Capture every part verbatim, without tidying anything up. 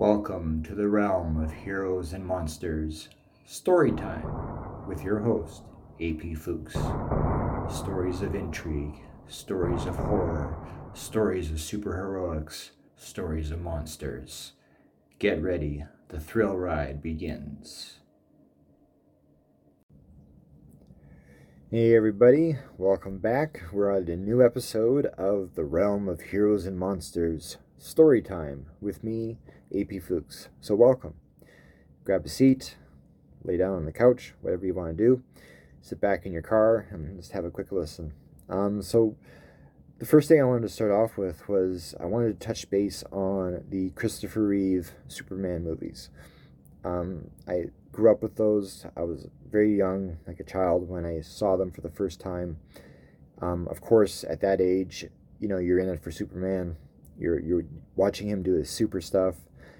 Welcome to the realm of heroes and monsters. Story time with your host, A P Fuchs. Stories of intrigue, stories of horror, stories of superheroics, stories of monsters. Get ready, the thrill ride begins. Hey everybody, welcome back. We're on a new episode of the realm of heroes and monsters. Story time with me, A P Fuchs. So welcome. Grab a seat, lay down on the couch, whatever you want to do. Sit back in your car and just have a quick listen. Um, so the first thing I wanted to start off with was I wanted to touch base on the Christopher Reeve Superman movies. Um, I grew up with those. I was very young, like a child, when I saw them for the first time. Um, of course, at that age, you know, you're in it for Superman. You're you're watching him do his super stuff,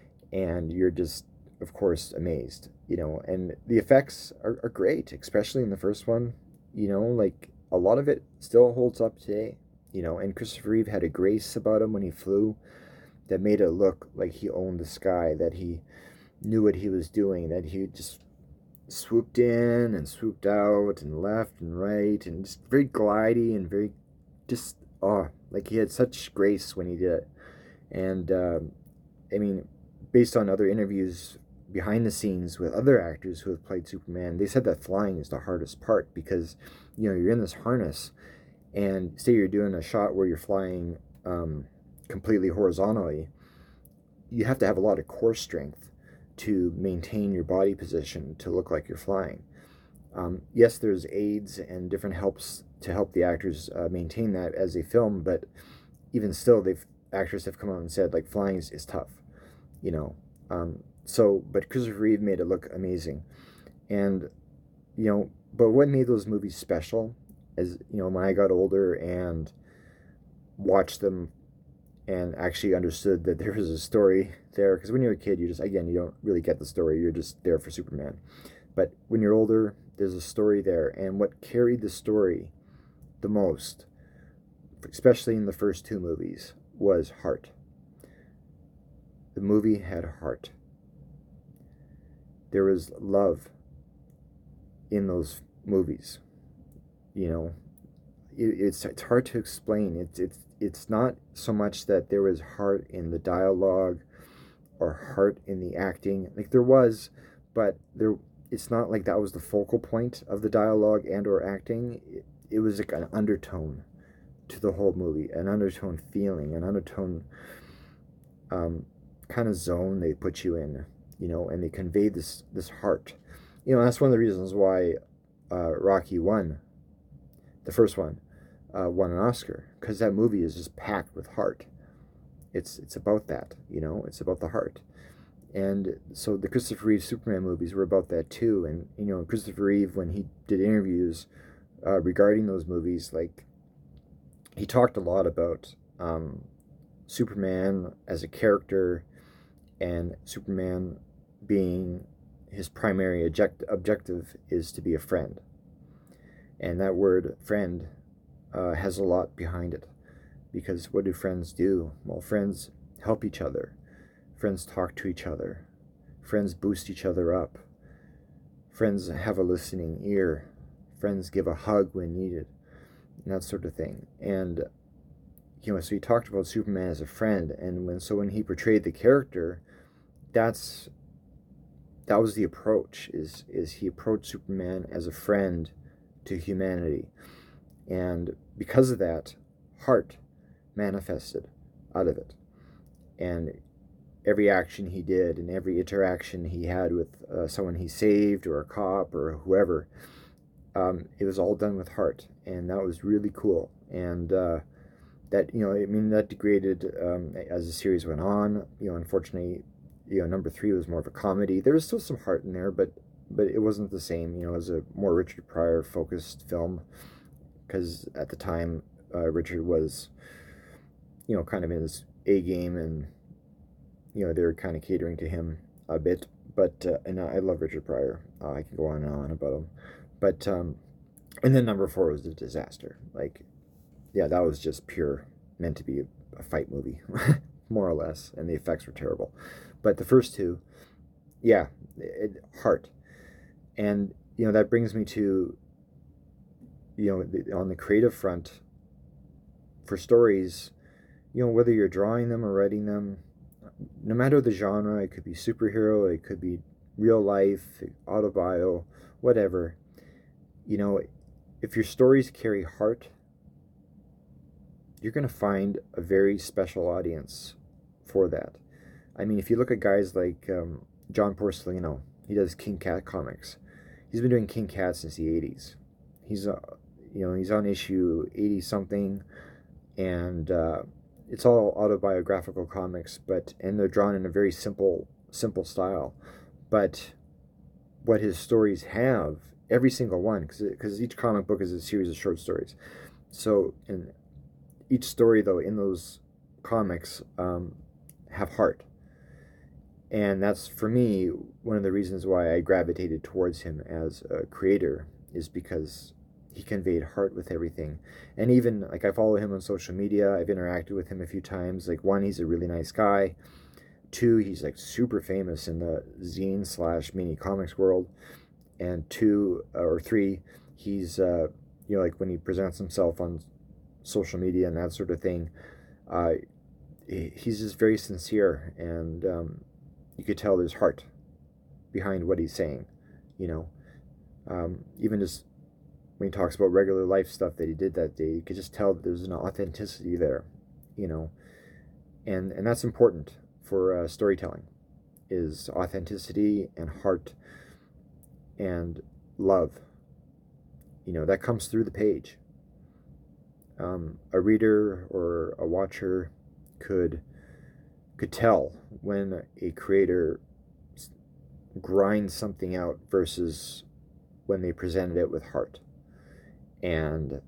and you're just, of course, amazed. You know, and the effects are, are great, especially in the first one. You know, like a lot of it still holds up today. You know, and Christopher Reeve had a grace about him when he flew that made it look like he owned the sky, that he knew what he was doing, that he just swooped in and swooped out and left and right and just very glidey and very just oh like he had such grace when he did it. And uh, I mean, based on other interviews behind the scenes with other actors who have played Superman, they said that flying is the hardest part because, you know, you're in this harness and say you're doing a shot where you're flying um, completely horizontally. You have to have a lot of core strength to maintain your body position to look like you're flying. Um, yes, there's aids and different helps to help the actors uh, maintain that as they film, but even still, they've actors have come out and said like flying is, is tough, you know. Um, so, but Christopher Reeve made it look amazing, and you know, but what made those movies special is, you know, when I got older and watched them and actually understood that there was a story there, because when you're a kid, you just, again, you don't really get the story, you're just there for Superman. But when you're older, there's a story there, and what carried the story the most, especially in the first two movies, was heart. The movie had heart. There was love in those movies. You know, it, it's it's hard to explain. It's it's it's not so much that there was heart in the dialogue or heart in the acting. Like there was, but there it's not like that was the focal point of the dialogue and or acting. It, it was like an undertone to the whole movie, an undertone feeling, an undertone um, kind of zone they put you in, you know, and they conveyed this this heart. You know, that's one of the reasons why uh, Rocky won, the first one, uh, won an Oscar, because that movie is just packed with heart. It's it's about that, you know, it's about the heart. And so the Christopher Reeve Superman movies were about that too. And, you know, Christopher Reeve, when he did interviews uh, regarding those movies, like, he talked a lot about um, Superman as a character and Superman being his primary object- objective is to be a friend. And that word friend uh, has a lot behind it. Because what do friends do? Well, friends help each other. Friends talk to each other. Friends boost each other up. Friends have a listening ear. Friends give a hug when needed. And that sort of thing. And, you know, so he talked about Superman as a friend. And when so when he portrayed the character, that's that was the approach, is is he approached Superman as a friend to humanity. And because of that, heart manifested out of it. And every action he did and every interaction he had with uh, someone he saved or a cop or whoever, um, it was all done with heart. And that was really cool. And uh, that, you know, I mean, that degraded um, as the series went on. You know, unfortunately, you know, number three was more of a comedy. There was still some heart in there, but but it wasn't the same, you know, as a more Richard Pryor focused film. Because at the time, uh, Richard was, you know, kind of in his A game, and you know, they were kind of catering to him a bit. But uh, and I love Richard Pryor. Uh, I can go on and on about him. But um, and then number four was a disaster. Like, yeah, that was just pure meant to be a, a fight movie. more or less, and the effects were terrible. But the first two, yeah, it, heart. And, you know, that brings me to, you know, the, on the creative front, for stories, you know, whether you're drawing them or writing them, no matter the genre, it could be superhero, it could be real life, autobio, whatever, you know, if your stories carry heart, you're going to find a very special audience for that. I mean, if you look at guys like um, John Porcellino, he does King Cat comics. He's been doing King Cat since the eighties. He's, uh, you know, he's on issue eighty something, and uh, it's all autobiographical comics, but and they're drawn in a very simple, simple style. But what his stories have, every single one, because each comic book is a series of short stories. So, in each story, though, in those comics, um, have heart. And that's, for me, one of the reasons why I gravitated towards him as a creator, is because he conveyed heart with everything. And even, like, I follow him on social media. I've interacted with him a few times. Like, one, he's a really nice guy. Two, he's, like, super famous in the zine slash mini comics world. And two, or three, he's, uh, you know, like, when he presents himself on social media and that sort of thing, uh, he's just very sincere, and um, you could tell there's heart behind what he's saying, you know. Um, even just when he talks about regular life stuff that he did that day, you could just tell that there's an authenticity there, you know. And and that's important for uh, storytelling, is authenticity and heart and love. You know, that comes through the page. Um, a reader or a watcher could could tell when a creator grinds something out versus when they presented it with heart. And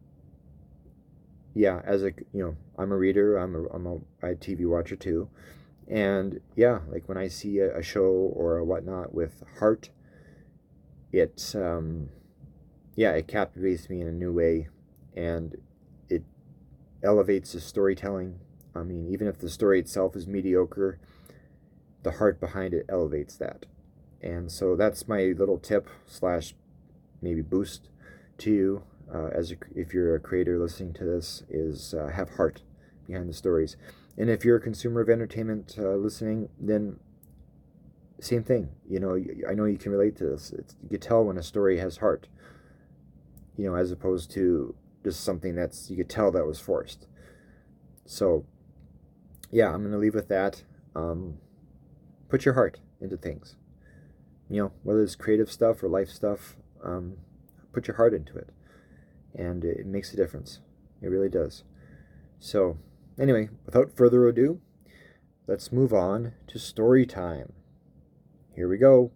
yeah, as a, you know, I'm a reader, I'm a, I'm a, a T V watcher too, and yeah, like when I see a, a show or a whatnot with heart, it um, yeah, it captivates me in a new way, and it elevates the storytelling. I mean, even if the story itself is mediocre, the heart behind it elevates that. And so that's my little tip slash maybe boost to you, uh, as a, if you're a creator listening to this, is uh, have heart behind the stories. And if you're a consumer of entertainment uh, listening, then same thing. You know, I know you can relate to this. It's, you can tell when a story has heart, you know, as opposed to just something that's, you could tell that was forced. So yeah, I'm going to leave with that. Um, put your heart into things. You know, whether it's creative stuff or life stuff, um, put your heart into it. And it makes a difference. It really does. So, anyway, without further ado, let's move on to story time. Here we go.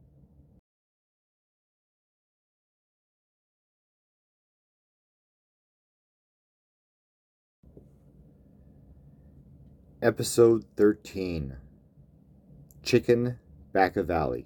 Episode thirteen. Chicken Back a Valley.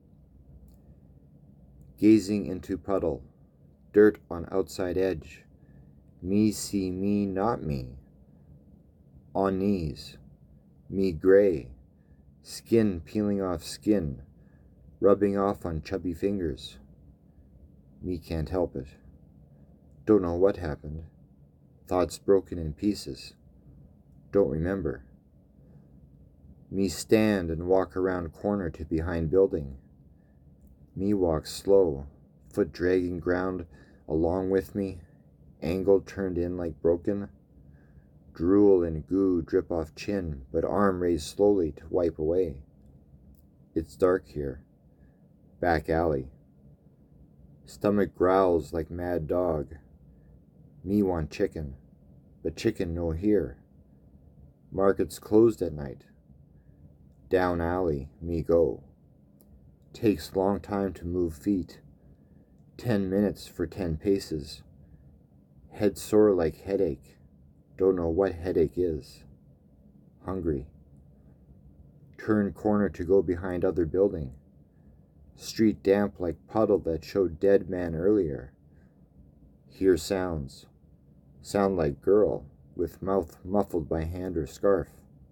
Gazing into puddle, dirt on outside edge. Me see me not me. On knees. Me gray. Skin peeling off skin, rubbing off on chubby fingers. Me can't help it. Don't know what happened. Thoughts broken in pieces. Don't remember. Me stand and walk around corner to behind building. Me walk slow, foot dragging ground along with me, angle turned in like broken. Drool and goo drip off chin, but arm raised slowly to wipe away. It's dark here. Back alley. Stomach growls like mad dog. Me want chicken, but chicken no here. Market's closed at night. Down alley, me go. Takes long time to move feet. Ten minutes for ten paces. Head sore like headache. Don't know what headache is. Hungry. Turn corner to go behind other building. Street damp like puddle that showed dead man earlier. Hear sounds. Sound like girl, with mouth muffled by hand or scarf.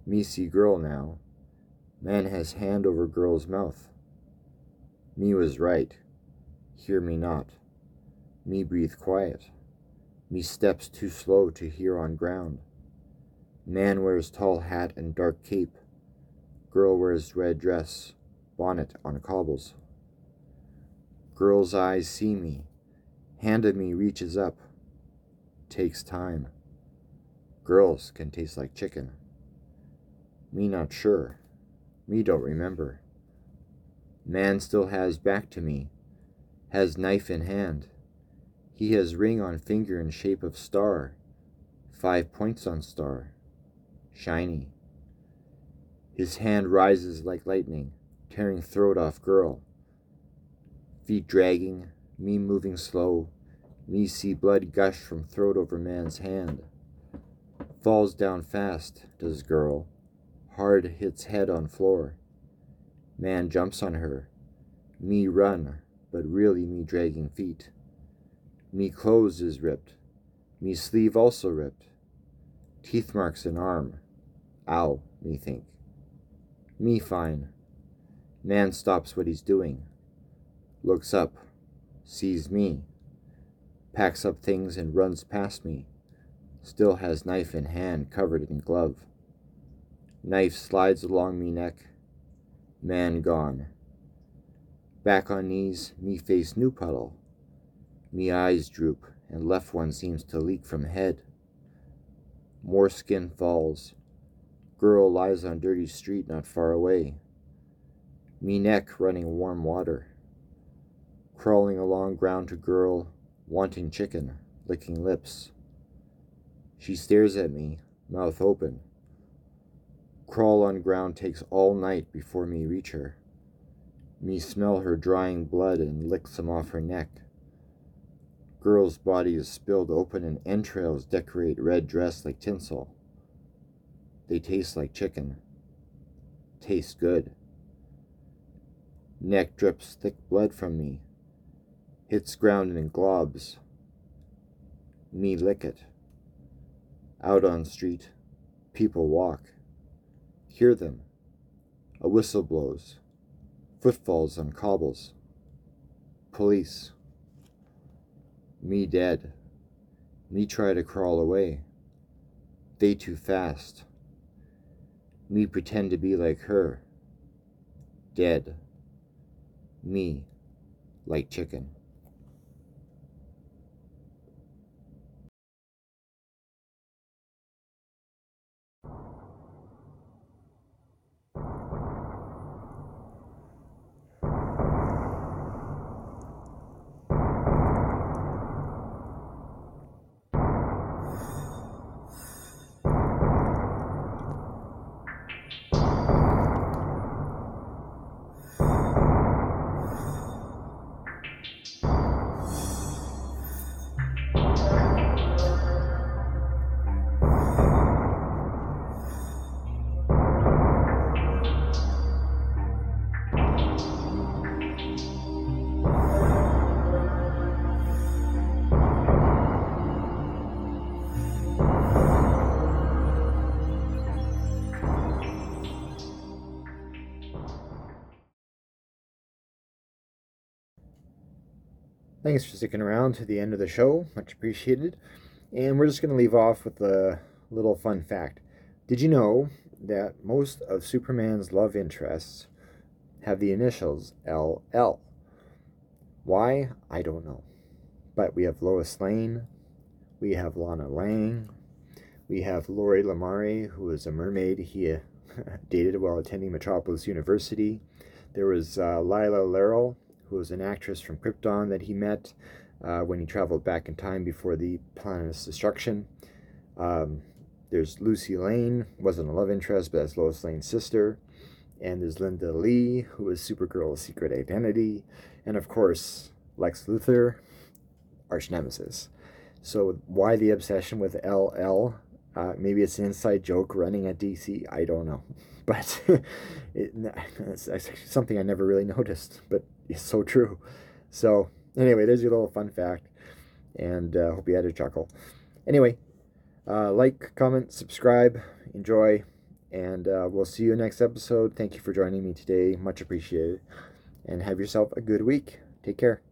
Me see girl now. Man has hand over girl's mouth. Me was right. Hear me not. Me breathe quiet. Me steps too slow to hear on ground. Man wears tall hat and dark cape. Girl wears red dress, bonnet on cobbles. Girl's eyes see me. Hand of me reaches up. Takes time. Girls can taste like chicken. Me not sure. Me don't remember. Man still has back to me. Has knife in hand. He has ring on finger in shape of star. Five points on star. Shiny. His hand rises like lightning, tearing throat off girl. Feet dragging, me moving slow. Me see blood gush from throat over man's hand. Falls down fast, does girl. Hard hits head on floor. Man jumps on her. Me run, but really me dragging feet. Me clothes is ripped. Me sleeve also ripped. Teeth marks in arm. Ow, me think. Me fine. Man stops what he's doing. Looks up. Sees me. Packs up things and runs past me. Still has knife in hand covered in glove. Knife slides along me neck. Man gone. Back on knees, me face new puddle. Me eyes droop, and left one seems to leak from head. More skin falls. Girl lies on dirty street not far away. Me neck running warm water. Crawling along ground to girl, wanting chicken, licking lips. She stares at me, mouth open. Crawl on ground takes all night before me reach her. Me smell her drying blood and lick some off her neck. Girl's body is spilled open and entrails decorate red dress like tinsel. They taste like chicken. Taste good. Neck drips thick blood from me. Hits ground in globs. Me lick it. Out on street, people walk. Hear them. A whistle blows. Footfalls on cobbles. Police. Me dead. Me try to crawl away. They too fast. Me pretend to be like her. Dead. Me like chicken. Thanks for sticking around to the end of the show. Much appreciated. And we're just going to leave off with a little fun fact. Did you know that most of Superman's love interests have the initials L L? Why? I don't know. But we have Lois Lane. We have Lana Lang. We have Lori Lamare, who was a mermaid he uh, dated while attending Metropolis University. There was uh, Lila Laurel, who was an actress from Krypton that he met uh, when he traveled back in time before the planet's destruction. Um, there's Lucy Lane, wasn't a love interest, but that's Lois Lane's sister. And there's Linda Lee, who was Supergirl's secret identity. And of course, Lex Luthor, arch nemesis. So why the obsession with L L? Uh, maybe it's an inside joke running at D C. I don't know. But it, it's, it's something I never really noticed, but it's so true. So anyway, there's your little fun fact, and uh, hope you had a chuckle. Anyway, uh, like, comment, subscribe, enjoy, And uh, we'll see you next episode. Thank you for joining me today. Much appreciated. And have yourself a good week. Take care.